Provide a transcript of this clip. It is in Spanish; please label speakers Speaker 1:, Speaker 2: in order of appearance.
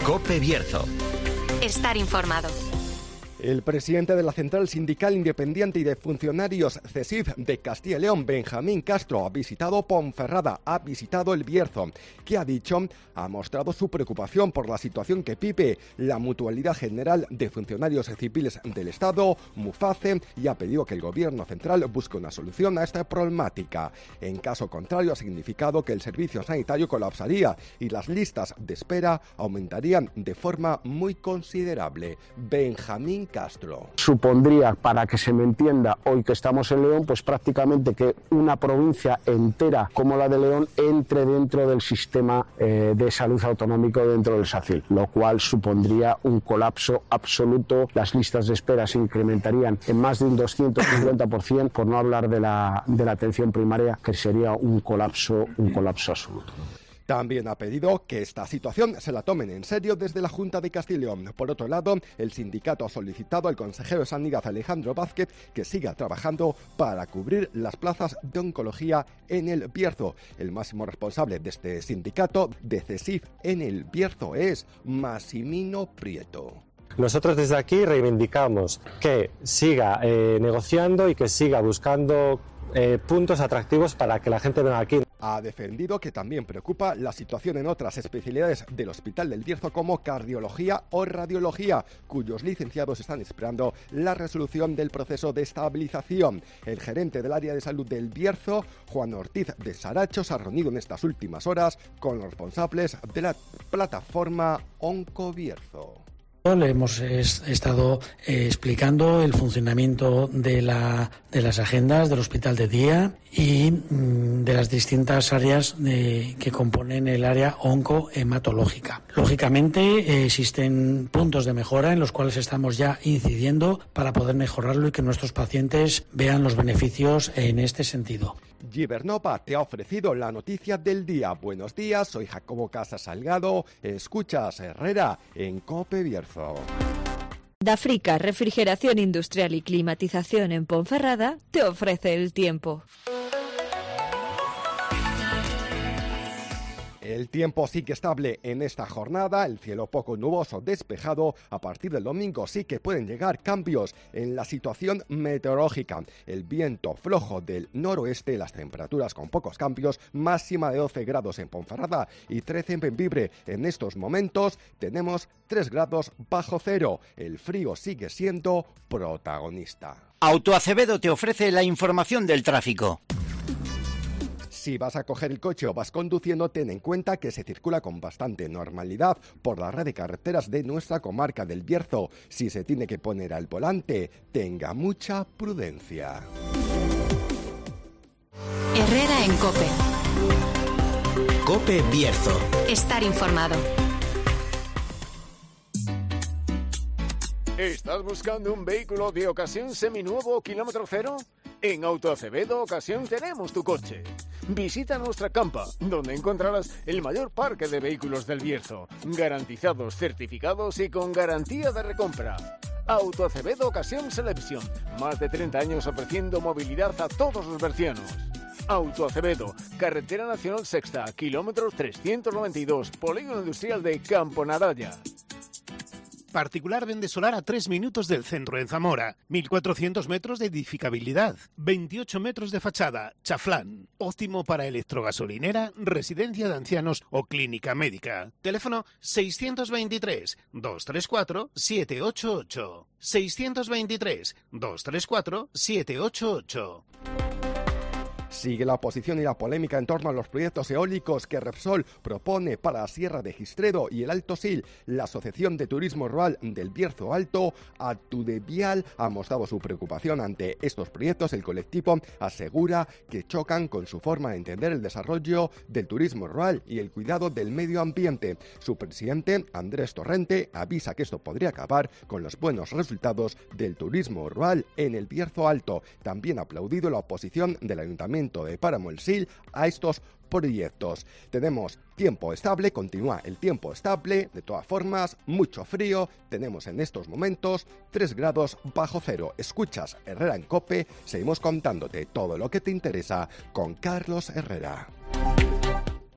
Speaker 1: COPE Bierzo.
Speaker 2: Estar informado.
Speaker 3: El presidente de la Central Sindical Independiente y de Funcionarios CESIF de Castilla y León, Benjamín Castro, ha visitado Ponferrada, ha visitado El Bierzo. ¿Qué ha dicho? Ha mostrado su preocupación por la situación que vive la Mutualidad General de Funcionarios Civiles del Estado, MUFACE, y ha pedido que el Gobierno central busque una solución a esta problemática. En caso contrario, ha significado que el servicio sanitario colapsaría y las listas de espera aumentarían de forma muy considerable. Benjamín Castro.
Speaker 4: Supondría, para que se me entienda, hoy que estamos en León, pues prácticamente que una provincia entera como la de León entre dentro del sistema de salud autonómico dentro del SACIL, lo cual supondría un colapso absoluto. Las listas de espera se incrementarían en más de un 250%, por no hablar de la atención primaria, que sería un colapso absoluto.
Speaker 3: También ha pedido que esta situación se la tomen en serio desde la Junta de Castilla y León. Por otro lado, el sindicato ha solicitado al consejero de Sanidad, Alejandro Vázquez, que siga trabajando para cubrir las plazas de oncología en El Bierzo. El máximo responsable de este sindicato de CESIF en El Bierzo es Massimino Prieto.
Speaker 5: Nosotros desde aquí reivindicamos que siga negociando y que siga buscando puntos atractivos para que la gente venga aquí.
Speaker 3: Ha defendido que también preocupa la situación en otras especialidades del Hospital del Bierzo como cardiología o radiología, cuyos licenciados están esperando la resolución del proceso de estabilización. El gerente del área de salud del Bierzo, Juan Ortiz de Saracho, se ha reunido en estas últimas horas con los responsables de la plataforma Oncobierzo.
Speaker 6: Le hemos estado explicando el funcionamiento de las agendas del hospital de día y de las distintas áreas que componen el área oncohematológica. Lógicamente existen puntos de mejora en los cuales estamos ya incidiendo para poder mejorarlo y que nuestros pacientes vean los beneficios en este sentido.
Speaker 3: Gibernova te ha ofrecido la noticia del día. Buenos días, soy Jacobo Casas Salgado. Escuchas Herrera en COPE Bierzo.
Speaker 7: Dafrica, refrigeración industrial y climatización en Ponferrada, te ofrece el tiempo.
Speaker 3: El tiempo sigue estable en esta jornada, el cielo poco nuboso despejado. A partir del domingo sí que pueden llegar cambios en la situación meteorológica. El viento flojo del noroeste, las temperaturas con pocos cambios, máxima de 12 grados en Ponferrada y 13 en Bembibre. En estos momentos tenemos 3 grados bajo cero. El frío sigue siendo protagonista.
Speaker 1: Autoacevedo te ofrece la información del tráfico.
Speaker 3: Si vas a coger el coche o vas conduciendo, ten en cuenta que se circula con bastante normalidad por la red de carreteras de nuestra comarca del Bierzo. Si se tiene que poner al volante, tenga mucha prudencia.
Speaker 2: Herrera en COPE.
Speaker 1: COPE Bierzo.
Speaker 2: Estar informado.
Speaker 8: ¿Estás buscando un vehículo de ocasión seminuevo o kilómetro cero? En Autoacevedo Ocasión tenemos tu coche. Visita nuestra campa, donde encontrarás el mayor parque de vehículos del Bierzo, garantizados, certificados y con garantía de recompra. Autoacevedo Ocasión Selection, más de 30 años ofreciendo movilidad a todos los bercianos. Autoacevedo, Carretera Nacional Sexta, kilómetro 392, Polígono Industrial de Campo Nadalla.
Speaker 9: Particular vende solar a 3 minutos del centro en Zamora. 1.400 metros de edificabilidad. 28 metros de fachada. Chaflán. Óptimo para electrogasolinera, residencia de ancianos o clínica médica. Teléfono 623-234-788. 623-234-788.
Speaker 3: Sigue la oposición y la polémica en torno a los proyectos eólicos que Repsol propone para la Sierra de Gistredo y el Alto Sil. La Asociación de Turismo Rural del Bierzo Alto, Atudevial, ha mostrado su preocupación ante estos proyectos. El colectivo asegura que chocan con su forma de entender el desarrollo del turismo rural y el cuidado del medio ambiente. Su presidente, Andrés Torrente, avisa que esto podría acabar con los buenos resultados del turismo rural en el Bierzo Alto. También ha aplaudido la oposición del Ayuntamiento de Páramo el Sil a estos proyectos. Tenemos tiempo estable, continúa el tiempo estable, de todas formas, mucho frío, tenemos en estos momentos 3 grados bajo cero. Escuchas Herrera en COPE, seguimos contándote todo lo que te interesa con Carlos Herrera.